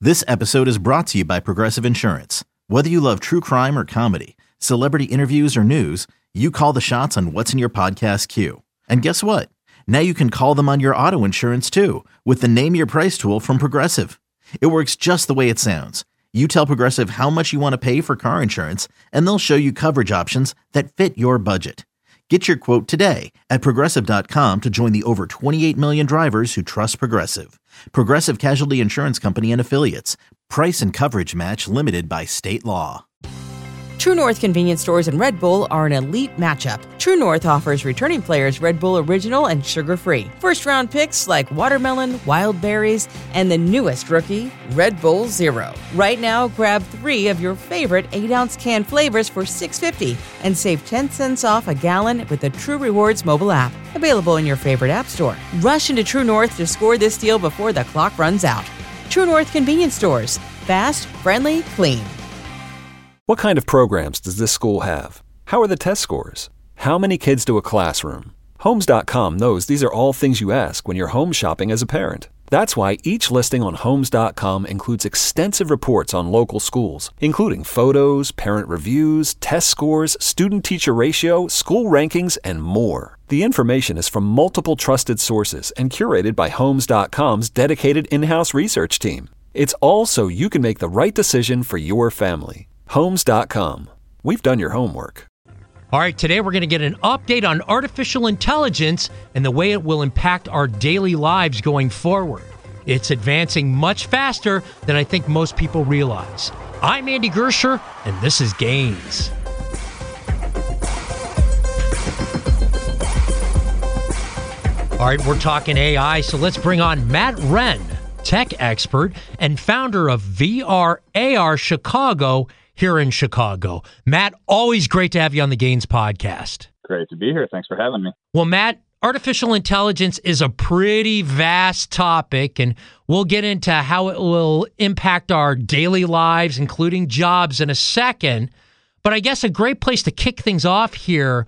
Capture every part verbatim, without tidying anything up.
This episode is brought to you by Progressive Insurance. Whether you love true crime or comedy, celebrity interviews or news, you call the shots on what's in your podcast queue. And guess what? Now you can call them on your auto insurance too with the Name Your Price tool from Progressive. It works just the way it sounds. You tell Progressive how much you want to pay for car insurance, and they'll show you coverage options that fit your budget. Get your quote today at Progressive dot com to join the over twenty-eight million drivers who trust Progressive. Progressive Casualty Insurance Company and Affiliates. Price and coverage match limited by state law. True North convenience stores and Red Bull are an elite matchup. True North offers returning players Red Bull Original and sugar-free. First-round picks like watermelon, wild berries, and the newest rookie, Red Bull Zero. Right now, grab three of your favorite eight ounce can flavors for six dollars and fifty cents and save ten cents off a gallon with the True Rewards mobile app. Available in your favorite app store. Rush into True North to score this deal before the clock runs out. True North convenience stores. Fast, friendly, clean. What kind of programs does this school have? How are the test scores? How many kids do a classroom? Homes dot com knows these are all things you ask when you're home shopping as a parent. That's why each listing on Homes dot com includes extensive reports on local schools, including photos, parent reviews, test scores, student-teacher ratio, school rankings, and more. The information is from multiple trusted sources and curated by Homes dot com's dedicated in-house research team. It's all so you can make the right decision for your family. Homes dot com. We've done your homework. All right, today we're going to get an update on artificial intelligence and the way it will impact our daily lives going forward. It's advancing much faster than I think most people realize. I'm Andy Gersher, and this is Gains. All right, we're talking A I, so let's bring on Matt Wren, tech expert and founder of V R A R Chicago here in Chicago. Matt, always great to have you on the Gains podcast. Great to be here. Thanks for having me. Well, Matt, artificial intelligence is a pretty vast topic, and we'll get into how it will impact our daily lives, including jobs, in a second. But I guess a great place to kick things off here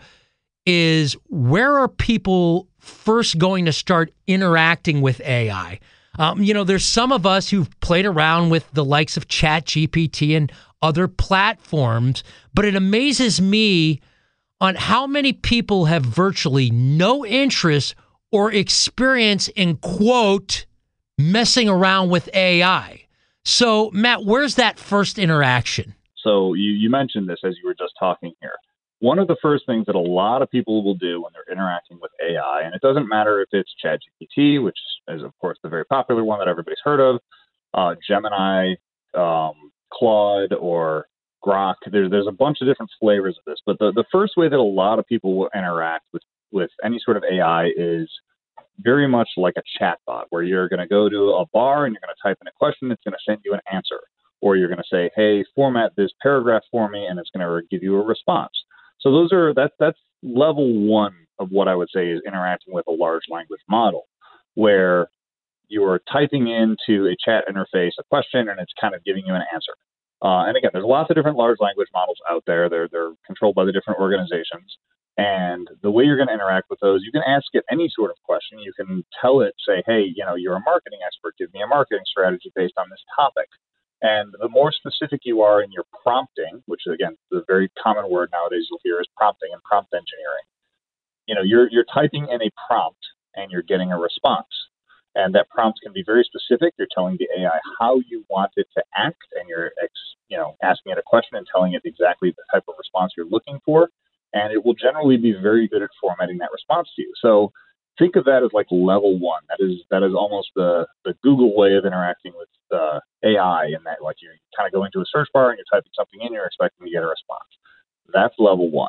is, where are people first going to start interacting with A I? Um, you know, there's some of us who've played around with the likes of ChatGPT and other platforms, but it amazes me on how many people have virtually no interest or experience in, quote, messing around with A I. So, Matt, where's that first interaction? So you, you mentioned this as you were just talking here. One of the first things that a lot of people will do when they're interacting with A I, and it doesn't matter if it's ChatGPT, which is, of course, the very popular one that everybody's heard of, uh, Gemini, um, Claude, or Grok. There, there's a bunch of different flavors of this. But the, the first way that a lot of people will interact with, with any sort of A I is very much like a chatbot, where you're going to go to a bar and you're going to type in a question, it's going to send you an answer. Or you're going to say, hey, format this paragraph for me, and it's going to give you a response. So those are that's that's level one of what I would say is interacting with a large language model, where you are typing into a chat interface a question and it's kind of giving you an answer. Uh, and again, there's lots of different large language models out there. They're they're controlled by the different organizations. And the way you're going to interact with those, you can ask it any sort of question. You can tell it, say, hey, you know, you're a marketing expert. Give me a marketing strategy based on this topic. And the more specific you are in your prompting, which again, the very common word nowadays you'll hear is prompting and prompt engineering. You know, you're you're typing in a prompt and you're getting a response. And that prompt can be very specific. You're telling the A I how you want it to act, and you're ex, you know, asking it a question and telling it exactly the type of response you're looking for. And it will generally be very good at formatting that response to you. So think of that as like level one. That is that is almost the, the Google way of interacting with uh, A I, in that like you kind of go into a search bar and you're typing something in, you're expecting to get a response. That's level one.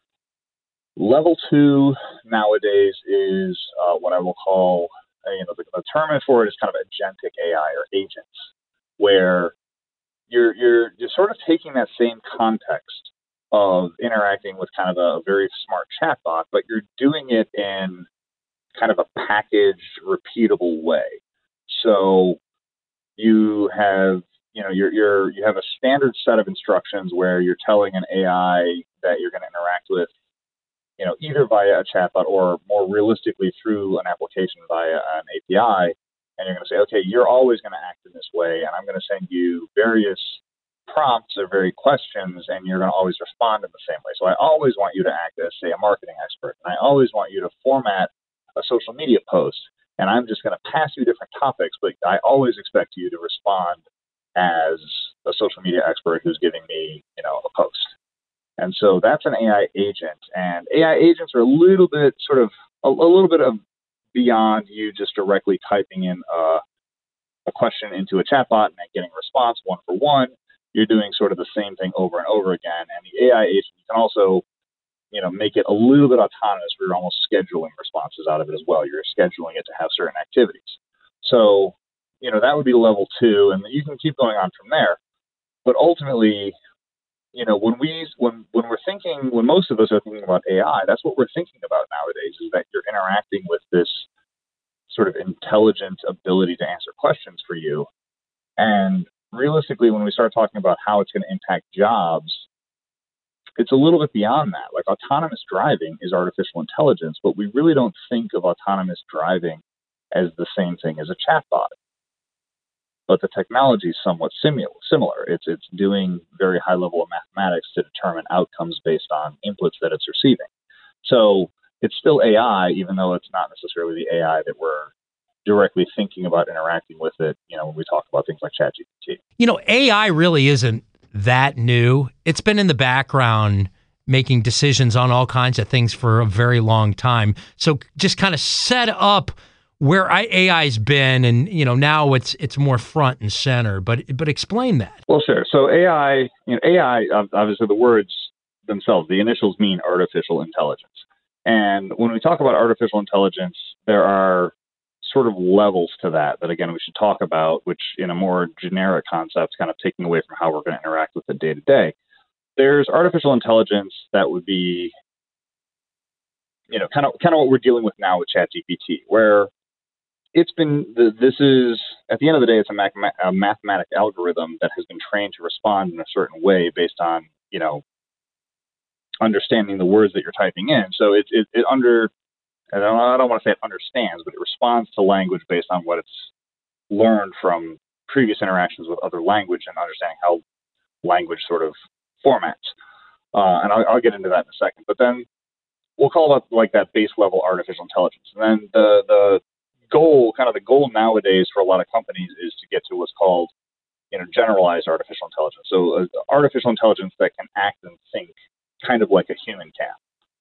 Level two nowadays is uh, what I will call, uh, you know, the, the term for it is kind of agentic A I, or agents, where you're you're you're sort of taking that same context of interacting with kind of a very smart chatbot, but you're doing it in kind of a packaged, repeatable way. So you have, you know, you're, you're, you have a standard set of instructions where you're telling an A I that you're going to interact with, you know, either via a chatbot or more realistically through an application via an A P I. and you're going to say, okay, you're always going to act in this way, and I'm going to send you various prompts or various questions, and you're going to always respond in the same way. So I always want you to act as, say, a marketing expert, and I always want you to format a social media post, and I'm just going to pass you different topics, but I always expect you to respond as a social media expert who's giving me, you know, a post. And so that's an A I agent, and A I agents are a little bit sort of a, a little bit of beyond you just directly typing in a, a question into a chatbot and then getting a response one for one. You're doing sort of the same thing over and over again. And the A I agent, you can also, you know, make it a little bit autonomous where you're almost scheduling responses out of it as well. You're scheduling it to have certain activities. So, you know, that would be level two, and you can keep going on from there. But ultimately, you know, when we when when we're thinking, when most of us are thinking about A I, that's what we're thinking about nowadays, is that you're interacting with this sort of intelligent ability to answer questions for you. And realistically, when we start talking about how it's going to impact jobs, it's a little bit beyond that. Like, autonomous driving is artificial intelligence, but we really don't think of autonomous driving as the same thing as a chatbot. But the technology is somewhat simu- similar. It's it's doing very high level of mathematics to determine outcomes based on inputs that it's receiving. So it's still A I, even though it's not necessarily the A I that we're directly thinking about interacting with it, you know, when we talk about things like ChatGPT. You know, A I really isn't that new. It's been in the background making decisions on all kinds of things for a very long time. So just kind of set up where A I's been, and, you know, now it's it's more front and center. But but explain that. Well, sure. So A I, you know, A I, obviously the words themselves, the initials mean artificial intelligence. And when we talk about artificial intelligence, there are sort of levels to that, that again, we should talk about, which in a more generic concept, kind of taking away from how we're going to interact with it day to day. There's artificial intelligence that would be, you know, kind of, kind of what we're dealing with now with ChatGPT, where it's been, this is, at the end of the day, it's a, math, a mathematic algorithm that has been trained to respond in a certain way based on, you know, understanding the words that you're typing in. So it, it, it under, I don't, I don't want to say it understands, but it responds to language based on what it's learned from previous interactions with other language and understanding how language sort of formats. Uh, and I'll, I'll get into that in a second. But then we'll call it like that base level artificial intelligence. And then the the goal, kind of the goal nowadays for a lot of companies is to get to what's called, you know, generalized artificial intelligence. So uh, artificial intelligence that can act and think kind of like a human can.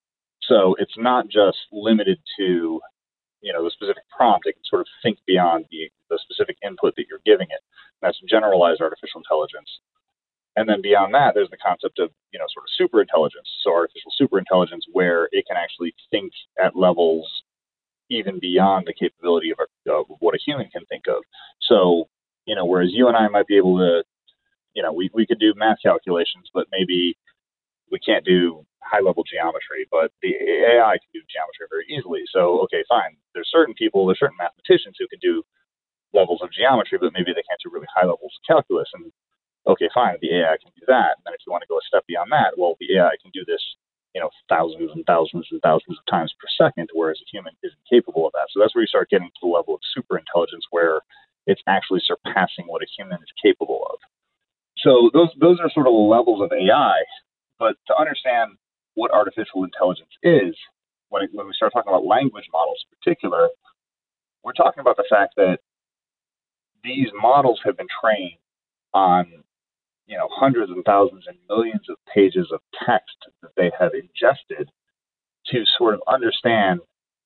So it's not just limited to, you know, the specific prompt. It can sort of think beyond the, the specific input that you're giving it. And that's generalized artificial intelligence. And then beyond that, there's the concept of, you know, sort of super intelligence. So artificial super intelligence, where it can actually think at levels even beyond the capability of, a, of what a human can think of. So, you know, whereas you and I might be able to, you know, we, we could do math calculations, but maybe we can't do high-level geometry, but the A I can do geometry very easily. So, okay, fine. There's certain people, there's certain mathematicians who can do levels of geometry, but maybe they can't do really high levels of calculus. And okay, fine, the A I can do that. And then if you want to go a step beyond that, well, the A I can do this, you know, thousands and thousands and thousands of times per second, whereas a human isn't capable of that. So that's where you start getting to the level of super intelligence, where it's actually surpassing what a human is capable of. So those those are sort of the levels of A I. But to understand what artificial intelligence is, when it, when we start talking about language models in particular, we're talking about the fact that these models have been trained on, you know, hundreds and thousands and millions of pages of text that they have ingested to sort of understand,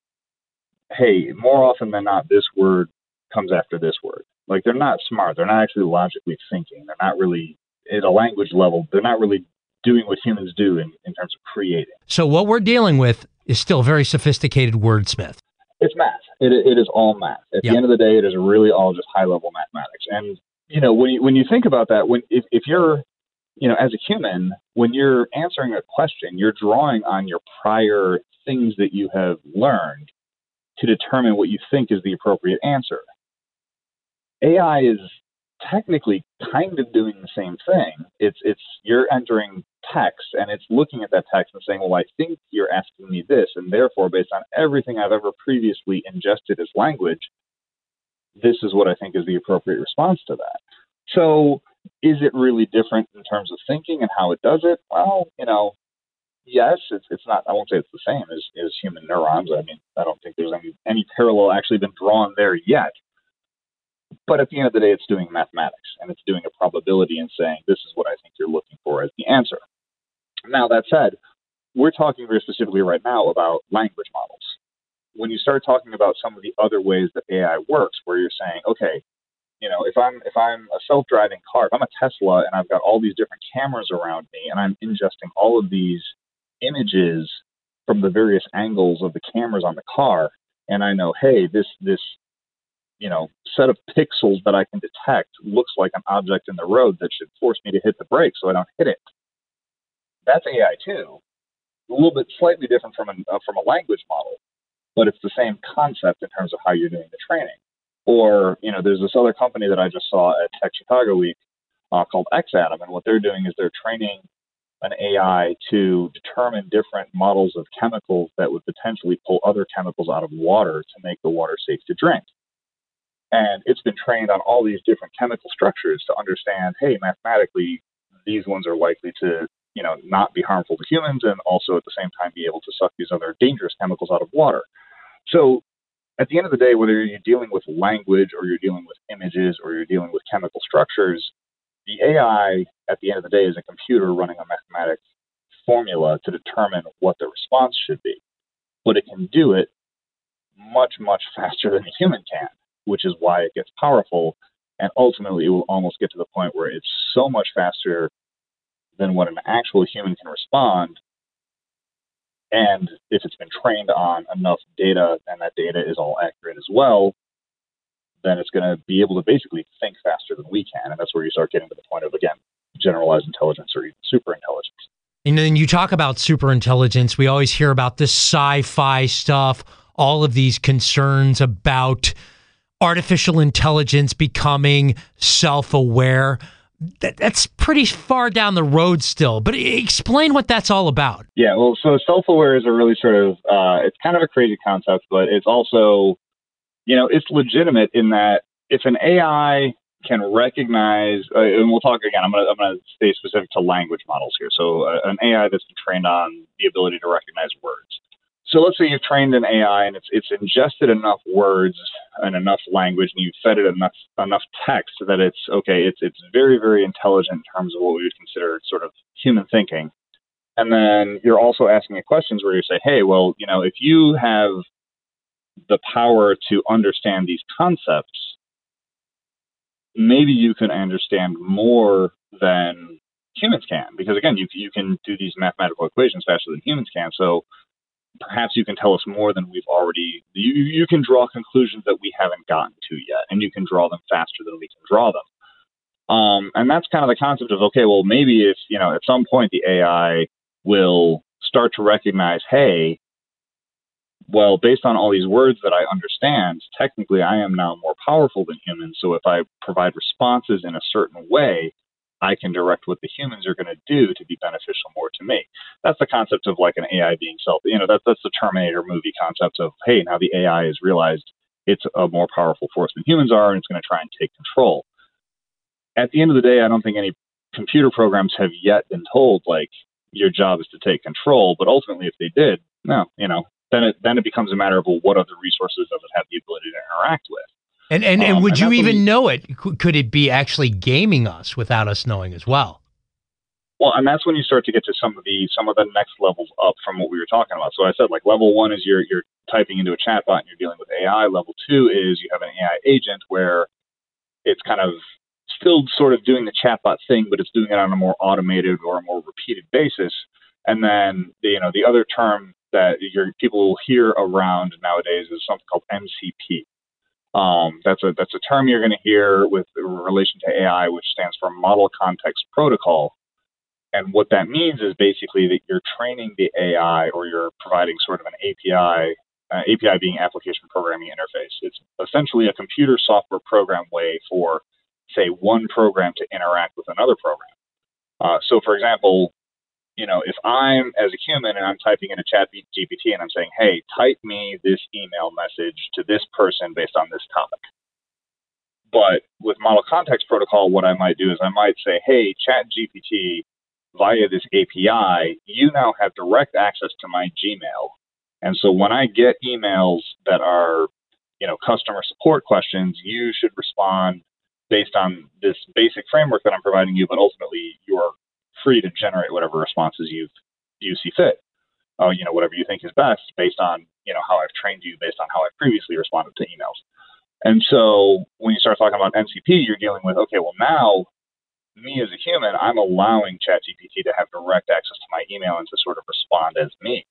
hey, more often than not, this word comes after this word. Like, they're not smart. They're not actually logically thinking. They're not really, at a language level, they're not really doing what humans do in, in terms of creating. So what we're dealing with is still very sophisticated wordsmith. It's math. It, it is all math. At yep. the end of the day, it is really all just high-level mathematics. And, you know, when you, when you think about that, when if, if you're, you know, as a human, when you're answering a question, you're drawing on your prior things that you have learned to determine what you think is the appropriate answer. A I is technically kind of doing the same thing. It's it's you're entering text and it's looking at that text and saying, well, I think you're asking me this, and therefore, based on everything I've ever previously ingested as language, this is what I think is the appropriate response to that. So is it really different in terms of thinking and how it does it? Well, you know, yes, it's it's not, I won't say it's the same as, as human neurons. I mean, I don't think there's any, any parallel actually been drawn there yet. But at the end of the day, it's doing mathematics, and it's doing a probability and saying, this is what I think you're looking for as the answer. Now, that said, we're talking very specifically right now about language models. When you start talking about some of the other ways that A I works, where you're saying, okay, you know, if I'm if I'm a self-driving car, if I'm a Tesla and I've got all these different cameras around me and I'm ingesting all of these images from the various angles of the cameras on the car, and I know, hey, this this you know set of pixels that I can detect looks like an object in the road that should force me to hit the brake so I don't hit it. That's A I too. A little bit slightly different from a uh, from a language model, but it's the same concept in terms of how you're doing the training. Or, you know, there's this other company that I just saw at Tech Chicago Week uh, called X-Atom, and what they're doing is they're training an A I to determine different models of chemicals that would potentially pull other chemicals out of water to make the water safe to drink. And it's been trained on all these different chemical structures to understand, hey, mathematically, these ones are likely to, you know, not be harmful to humans and also at the same time be able to suck these other dangerous chemicals out of water. So at the end of the day, whether you're dealing with language or you're dealing with images or you're dealing with chemical structures, the A I at the end of the day is a computer running a mathematics formula to determine what the response should be. But it can do it much, much faster than a human can, which is why it gets powerful. And ultimately, it will almost get to the point where it's so much faster than what an actual human can respond. And if it's been trained on enough data and that data is all accurate as well, then it's going to be able to basically think faster than we can. And that's where you start getting to the point of, again, generalized intelligence or even super intelligence. And then you talk about super intelligence. We always hear about this sci-fi stuff, all of these concerns about artificial intelligence becoming self-aware. That, that's pretty far down the road still, but explain what that's all about. Yeah, well, so self-aware is a really sort of, uh, it's kind of a crazy concept, but it's also, you know, it's legitimate in that if an A I can recognize, uh, and we'll talk again, I'm going to I'm gonna stay specific to language models here. So uh, an A I that's been trained on the ability to recognize words. So let's say you've trained an A I and it's it's ingested enough words and enough language, and you've fed it enough enough text that it's okay. It's it's very very intelligent in terms of what we would consider sort of human thinking. And then you're also asking it questions where you say, hey, well, you know, if you have the power to understand these concepts, maybe you can understand more than humans can, because again, you you can do these mathematical equations faster than humans can. So perhaps you can tell us more than we've already, you, you can draw conclusions that we haven't gotten to yet, and you can draw them faster than we can draw them. Um, and that's kind of the concept of, okay, well, maybe if, you know, at some point the A I will start to recognize, hey, well, based on all these words that I understand, technically I am now more powerful than humans. So if I provide responses in a certain way, I can direct what the humans are going to do to be beneficial more to me. That's the concept of like an A I being self, you know, that's, that's the Terminator movie concept of, hey, now the A I has realized it's a more powerful force than humans are, and it's going to try and take control. At the end of the day, I don't think any computer programs have yet been told, like, your job is to take control. But ultimately, if they did, no, you know, then it, then it becomes a matter of, well, what other resources does it have the ability to interact with? And and, and um, would and you even we, know it? Could it be actually gaming us without us knowing as well? Well, and that's when you start to get to some of the some of the next levels up from what we were talking about. So I said, like, level one is you're you're typing into a chatbot and you're dealing with A I. Level two is you have an A I agent where it's kind of still sort of doing the chatbot thing, but it's doing it on a more automated or a more repeated basis. And then the, you know the other term that your people will hear around nowadays is something called M C P. Um, that's a that's a term you're going to hear with relation to A I, which stands for Model Context Protocol. And what that means is basically that you're training the A I, or you're providing sort of an A P I, uh, A P I being Application Programming Interface. It's essentially a computer software program way for, say, one program to interact with another program. Uh, so, for example, you know, if I'm, as a human, and I'm typing in a chat G P T and I'm saying, hey, type me this email message to this person based on this topic. But with Model Context Protocol, what I might do is I might say, hey, ChatGPT, via this A P I, you now have direct access to my Gmail. And so when I get emails that are, you know, customer support questions, you should respond based on this basic framework that I'm providing you, but ultimately you're free to generate whatever responses you you see fit. Uh, you know, whatever you think is best based on, you know, how I've trained you, based on how I've previously responded to emails. And so when you start talking about M C P, you're dealing with, okay, well now, me as a human, I'm allowing ChatGPT to have direct access to my email and to sort of respond as me.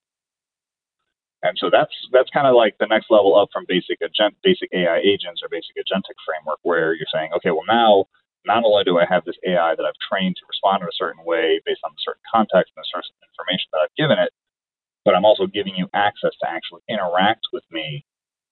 And so that's that's kind of like the next level up from basic agent, basic A I agents or basic agentic framework, where you're saying, okay, well now, not only do I have this A I that I've trained to respond in a certain way based on a certain context and a certain information that I've given it, but I'm also giving you access to actually interact with me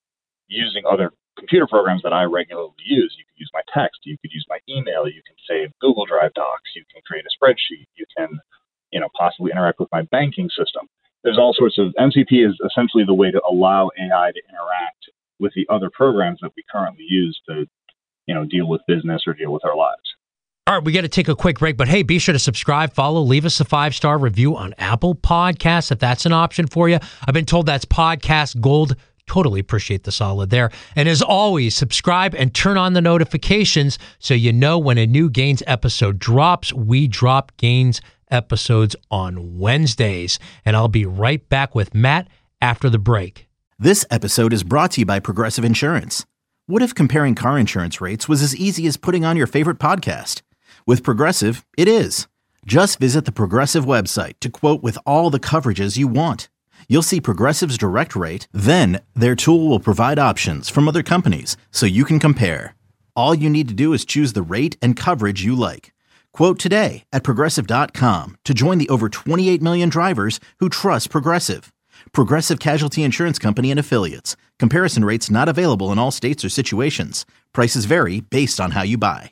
using other computer programs that I regularly use. You can use my text, you could use my email, you can save Google Drive docs, you can create a spreadsheet, you can, you know, possibly interact with my banking system. There's all sorts of, M C P is essentially the way to allow A I to interact with the other programs that we currently use to, you know, deal with business or deal with our lives. All right, we got to take a quick break, but hey, be sure to subscribe, follow, leave us a five-star review on Apple Podcasts if that's an option for you. I've been told that's podcast gold. Totally appreciate the solid there. And as always, subscribe and turn on the notifications so you know when a new Gains episode drops. We drop Gains episodes on Wednesdays. And I'll be right back with Matt after the break. This episode is brought to you by Progressive Insurance. What if comparing car insurance rates was as easy as putting on your favorite podcast? With Progressive, it is. Just visit the Progressive website to quote with all the coverages you want. You'll see Progressive's direct rate, then their tool will provide options from other companies so you can compare. All you need to do is choose the rate and coverage you like. Quote today at Progressive dot com to join the over twenty-eight million drivers who trust Progressive. Progressive Casualty Insurance Company and Affiliates. Comparison rates not available in all states or situations. Prices vary based on how you buy.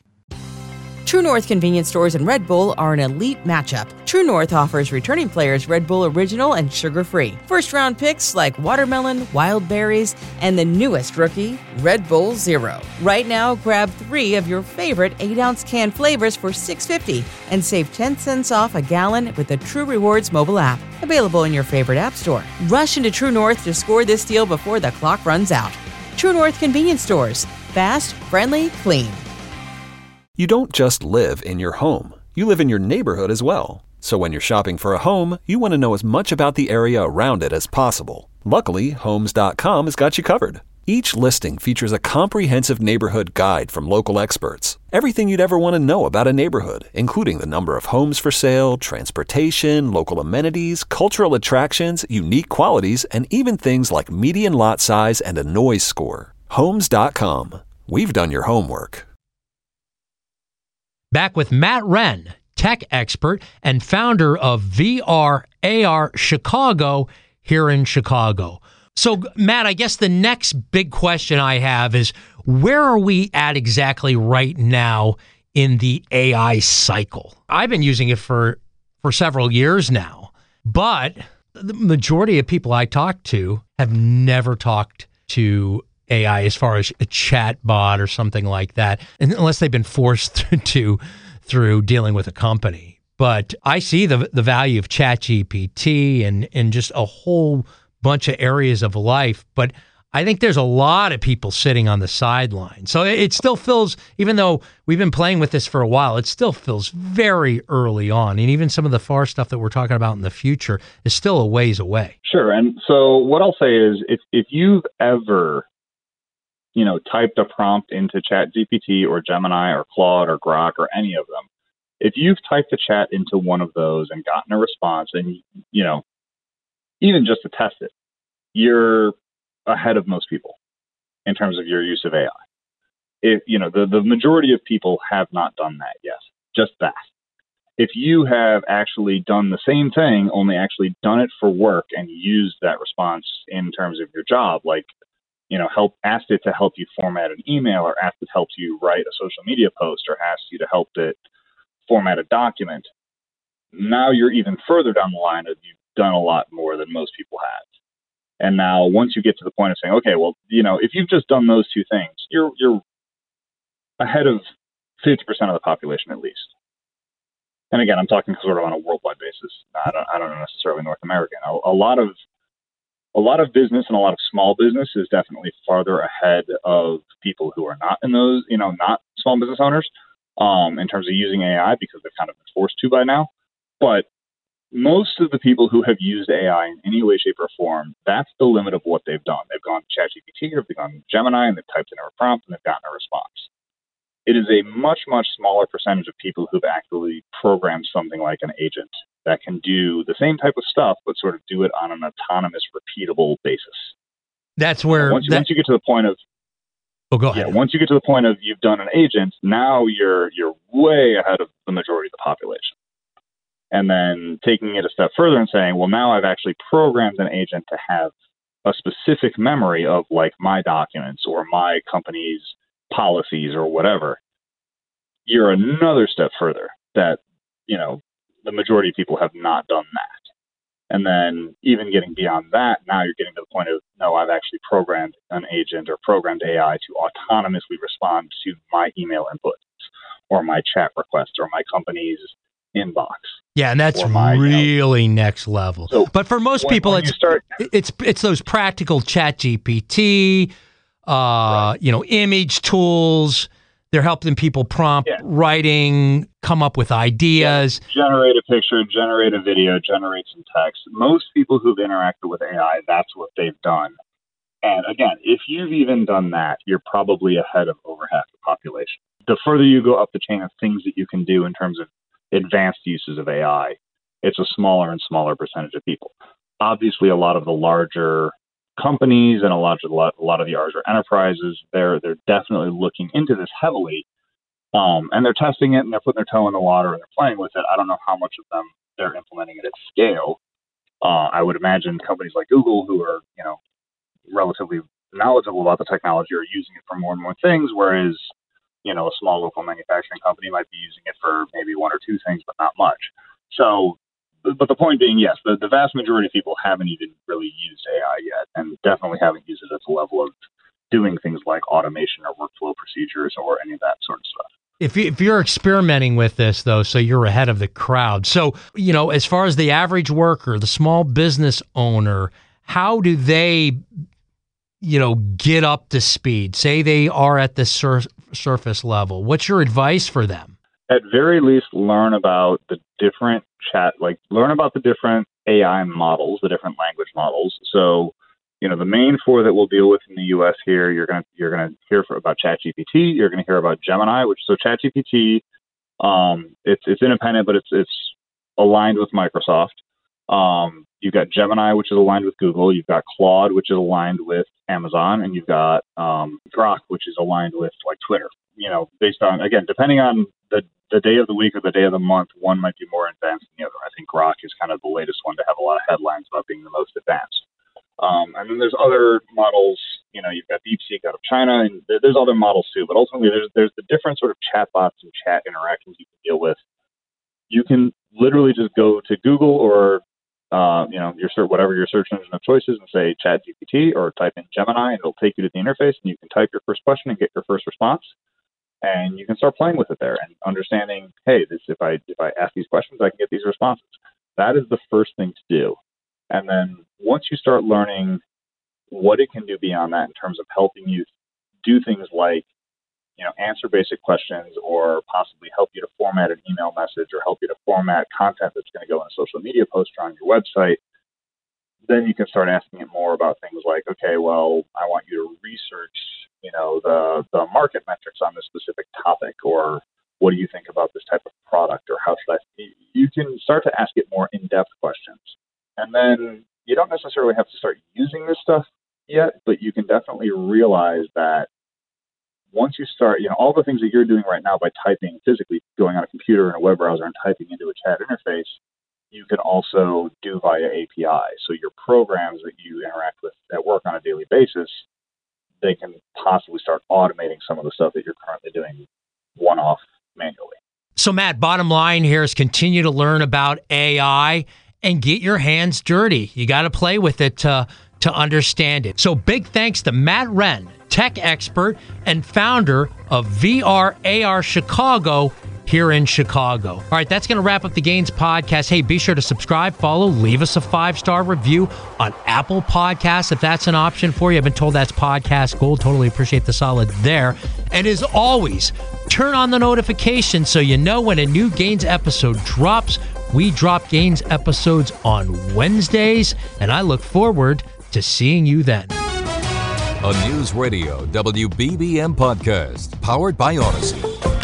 True North convenience stores and Red Bull are an elite matchup. True North offers returning players Red Bull Original and sugar-free. First-round picks like watermelon, wild berries, and the newest rookie, Red Bull Zero. Right now, grab three of your favorite eight-ounce can flavors for six dollars and fifty cents and save ten cents off a gallon with the True Rewards mobile app. Available in your favorite app store. Rush into True North to score this deal before the clock runs out. True North convenience stores. Fast, friendly, clean. You don't just live in your home. You live in your neighborhood as well. So when you're shopping for a home, you want to know as much about the area around it as possible. Luckily, Homes dot com has got you covered. Each listing features a comprehensive neighborhood guide from local experts. Everything you'd ever want to know about a neighborhood, including the number of homes for sale, transportation, local amenities, cultural attractions, unique qualities, and even things like median lot size and a noise score. Homes dot com. We've done your homework. Back with Matt Wren, tech expert and founder of V R A R Chicago here in Chicago. So, Matt, I guess the next big question I have is, where are we at exactly right now in the A I cycle? I've been using it for, for several years now, but the majority of people I talk to have never talked to A I as far as a chat bot or something like that, unless they've been forced to through dealing with a company. But I see the the value of ChatGPT and, and just a whole bunch of areas of life. But I think there's a lot of people sitting on the sidelines. So it still feels, even though we've been playing with this for a while, it still feels very early on. And even some of the far stuff that we're talking about in the future is still a ways away. Sure. And so what I'll say is if, if you've ever you know, typed a prompt into ChatGPT or Gemini or Claude or Grok or any of them, if you've typed a chat into one of those and gotten a response and, you know, even just to test it, you're ahead of most people in terms of your use of A I. If, you know, the, the majority of people have not done that yet, just that. If you have actually done the same thing, only actually done it for work and used that response in terms of your job, like, you know, help asked it to help you format an email or asked it to help you write a social media post or asked you to help it format a document, now you're even further down the line of you've done a lot more than most people have. And now once you get to the point of saying, okay, well, you know, if you've just done those two things, you're you're ahead of fifty percent of the population at least. And again, I'm talking sort of on a worldwide basis. I don't, I don't know necessarily North American. A, a lot of a lot of business and a lot of small business is definitely farther ahead of people who are not in those, you know, not small business owners um, in terms of using A I because they've kind of been forced to by now. But most of the people who have used A I in any way, shape, or form, that's the limit of what they've done. They've gone to ChatGPT or they've gone to Gemini and they've typed in a prompt and they've gotten a response. It is a much, much smaller percentage of people who've actually programmed something like an agent that can do the same type of stuff, but sort of do it on an autonomous, repeatable basis. That's where once, that, once you get to the point of oh, go ahead. Yeah, once you get to the point of you've done an agent, now you're you're way ahead of the majority of the population. And then taking it a step further and saying, well, now I've actually programmed an agent to have a specific memory of like my documents or my company's policies or whatever. You're another step further that, you know, the majority of people have not done that. And then even getting beyond that, now you're getting to the point of, no, I've actually programmed an agent or programmed A I to autonomously respond to my email inputs or my chat requests or my company's inbox. Yeah, and that's my, really you know, next level. So but for most when, people, when it's, start, it's it's those practical Chat G P T, uh, right. you know, image tools. They're helping people prompt yeah. writing, come up with ideas. Yeah. Generate a picture, generate a video, generate some text. Most people who've interacted with A I, that's what they've done. And again, if you've even done that, you're probably ahead of over half the population. The further you go up the chain of things that you can do in terms of advanced uses of A I, it's a smaller and smaller percentage of people. Obviously, a lot of the larger companies and a lot of, a lot of the larger enterprises, they're they're definitely looking into this heavily, um, and they're testing it and they're putting their toe in the water and they're playing with it. I don't know how much of them they're implementing it at scale. Uh, I would imagine companies like Google, who are you know relatively knowledgeable about the technology, are using it for more and more things, whereas you know, a small local manufacturing company might be using it for maybe one or two things, but not much. So, but the point being, yes, the, the vast majority of people haven't even really used A I yet, and definitely haven't used it at the level of doing things like automation or workflow procedures or any of that sort of stuff. If, you, if you're experimenting with this, though, so you're ahead of the crowd. So, you know, as far as the average worker, the small business owner, how do they, you know, get up to speed? Say they are at the sur- surface level. What's your advice for them? At very least, learn about the different chat, like learn about the different A I models, the different language models. So, you know, the main four that we'll deal with in the U S here, you're gonna you're gonna hear for, about ChatGPT. You're gonna hear about Gemini, which so ChatGPT, um, it's it's independent, but it's it's aligned with Microsoft. Um, you've got Gemini, which is aligned with Google. You've got Claude, which is aligned with Amazon, and you've got um, Grok, which is aligned with like Twitter. You know, based on again, depending on the the day of the week or the day of the month, one might be more advanced than the other. I think Grok is kind of the latest one to have a lot of headlines about being the most advanced. Um, and then there's other models. You know, you've got DeepSeek out of China, and there's other models too. But ultimately, there's there's the different sort of chatbots and chat interactions you can deal with. You can literally just go to Google or uh, you know, your whatever your search engine of choice is and say ChatGPT or type in Gemini, and it'll take you to the interface, and you can type your first question and get your first response, and you can start playing with it there and understanding, hey, this if I if I ask these questions, I can get these responses. That is the first thing to do, and then once you start learning what it can do beyond that in terms of helping you do things like, you know, answer basic questions or possibly help you to format an email message or help you to format content that's going to go in a social media post or on your website, then you can start asking it more about things like, okay, well, I want you to research, you know, the, the market metrics on this specific topic, or what do you think about this type of product, or how should I, you can start to ask it more in-depth questions. And then you don't necessarily have to start using this stuff yet, but you can definitely realize that once you start, you know, all the things that you're doing right now by typing physically, going on a computer and a web browser and typing into a chat interface, you can also do via A P I. So your programs that you interact with at work on a daily basis, they can possibly start automating some of the stuff that you're currently doing one-off manually. So, Matt, bottom line here is continue to learn about A I and get your hands dirty. You got to play with it to to understand it. So big thanks to Matt Wren, tech expert and founder of V R A R Chicago here in Chicago. All right, that's going to wrap up the Gains podcast. Hey, be sure to subscribe, follow, leave us a five-star review on Apple Podcasts if that's an option for you. I've been told that's podcast gold. Totally appreciate the solid there. And as always, turn on the notifications so you know when a new Gains episode drops. We drop Gains episodes on Wednesdays, and I look forward to seeing you then. A News Radio W B B M podcast powered by Odyssey.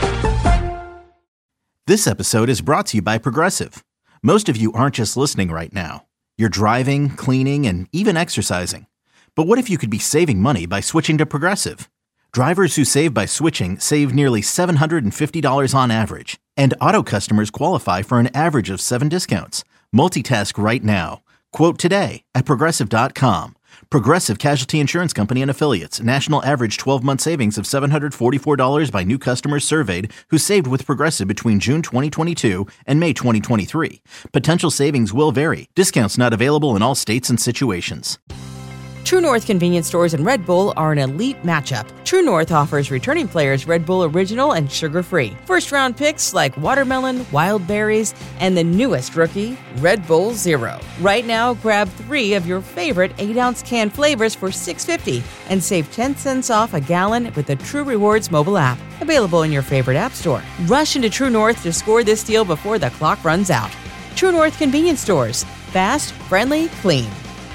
This episode is brought to you by Progressive. Most of you aren't just listening right now. You're driving, cleaning, and even exercising. But what if you could be saving money by switching to Progressive? Drivers who save by switching save nearly seven hundred fifty dollars on average. And auto customers qualify for an average of seven discounts. Multitask right now. Quote today at Progressive dot com. Progressive Casualty Insurance Company and Affiliates. National average twelve-month savings of seven hundred forty-four dollars by new customers surveyed who saved with Progressive between June twenty twenty-two and May twenty twenty-three. Potential savings will vary. Discounts not available in all states and situations. True North convenience stores and Red Bull are an elite matchup. True North offers returning players Red Bull Original and sugar-free. First-round picks like watermelon, wild berries, and the newest rookie, Red Bull Zero. Right now, grab three of your favorite eight-ounce can flavors for six dollars and fifty cents and save ten cents off a gallon with the True Rewards mobile app. Available in your favorite app store. Rush into True North to score this deal before the clock runs out. True North convenience stores. Fast, friendly, clean.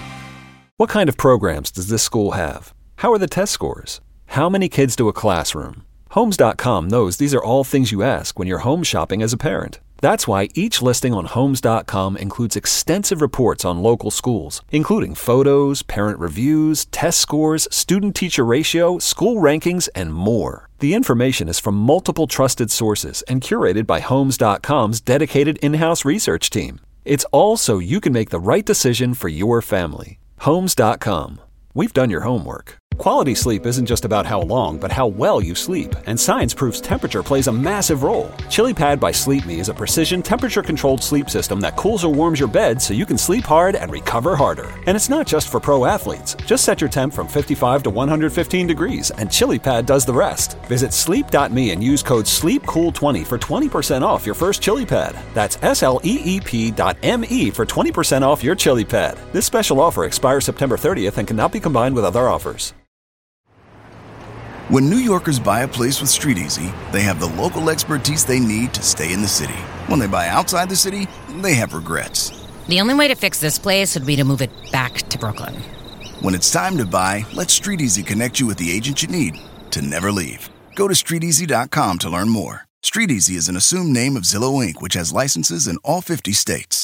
What kind of programs does this school have? How are the test scores? How many kids do a classroom? Homes dot com knows these are all things you ask when you're home shopping as a parent. That's why each listing on Homes dot com includes extensive reports on local schools, including photos, parent reviews, test scores, student-teacher ratio, school rankings, and more. The information is from multiple trusted sources and curated by Homes dot com's dedicated in-house research team. It's all so you can make the right decision for your family. Homes dot com. We've done your homework. Quality sleep isn't just about how long, but how well you sleep. And science proves temperature plays a massive role. ChiliPad by Sleep Me is a precision temperature-controlled sleep system that cools or warms your bed so you can sleep hard and recover harder. And it's not just for pro athletes. Just set your temp from fifty-five to one hundred fifteen degrees, and ChiliPad does the rest. Visit sleep dot me and use code sleep cool twenty for twenty percent off your first ChiliPad. That's S L E E P dot M E for twenty percent off your ChiliPad. This special offer expires September thirtieth and cannot be combined with other offers. When New Yorkers buy a place with StreetEasy, they have the local expertise they need to stay in the city. When they buy outside the city, they have regrets. The only way to fix this place would be to move it back to Brooklyn. When it's time to buy, let StreetEasy connect you with the agent you need to never leave. Go to street easy dot com to learn more. StreetEasy is an assumed name of Zillow Incorporated, which has licenses in all fifty states.